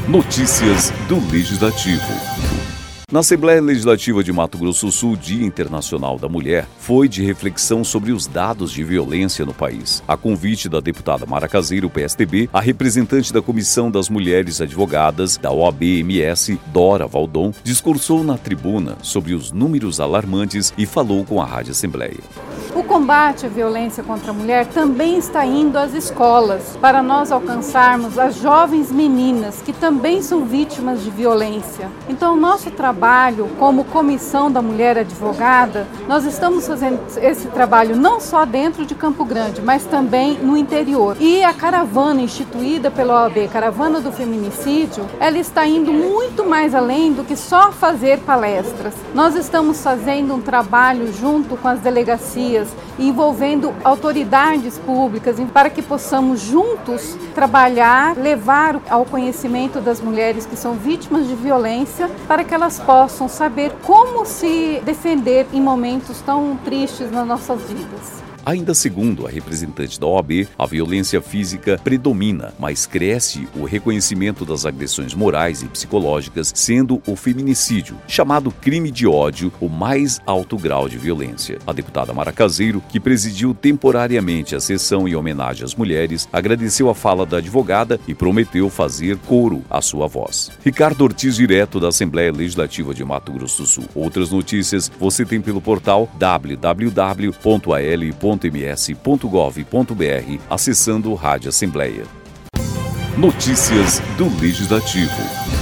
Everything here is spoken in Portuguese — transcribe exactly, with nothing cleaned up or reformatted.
Notícias do Legislativo. Na Assembleia Legislativa de Mato Grosso do Sul, Dia Internacional da Mulher foi de reflexão sobre os dados de violência no país. A convite da deputada Mara Caseiro, P S D B, a representante da Comissão das Mulheres Advogadas da O A B M S, Dora Valdon, discursou na tribuna sobre os números alarmantes e falou com a Rádio Assembleia. O combate à violência contra a mulher também está indo às escolas, para nós alcançarmos as jovens meninas que também são vítimas de violência. Então, o nosso trabalho como Comissão da Mulher Advogada, nós estamos fazendo esse trabalho não só dentro de Campo Grande, mas também no interior. E a caravana instituída pela O A B, Caravana do Feminicídio, ela está indo muito mais além do que só fazer palestras. Nós estamos fazendo um trabalho junto com as delegacias, envolvendo autoridades públicas, para que possamos juntos trabalhar, levar ao conhecimento das mulheres que são vítimas de violência, para que elas possam saber como se defender em momentos tão tristes nas nossas vidas. Ainda segundo a representante da O A B, a violência física predomina, mas cresce o reconhecimento das agressões morais e psicológicas, sendo o feminicídio, chamado crime de ódio, o mais alto grau de violência. A deputada Mara Caseiro, que presidiu temporariamente a sessão em homenagem às mulheres, agradeceu a fala da advogada e prometeu fazer coro à sua voz. Ricardo Ortiz, direto da Assembleia Legislativa de Mato Grosso do Sul. Outras notícias você tem pelo portal w w w ponto a l ponto m s ponto gov ponto b r, acessando Rádio Assembleia. Notícias do Legislativo.